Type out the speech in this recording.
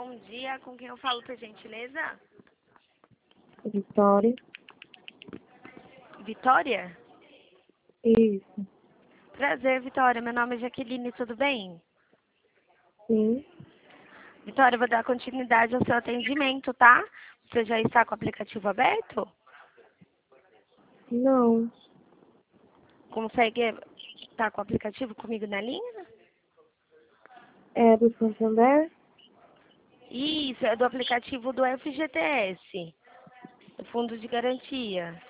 Bom dia, com quem eu falo, por gentileza? Vitória. Vitória? Isso. Prazer, Vitória. Meu nome é Jaqueline, tudo bem? Sim. Vitória, eu vou dar continuidade ao seu atendimento, tá? Você já está com o aplicativo aberto? Não. Consegue estar com o aplicativo comigo na linha? É do Santander? Isso, é do aplicativo do FGTS, do Fundo de Garantia.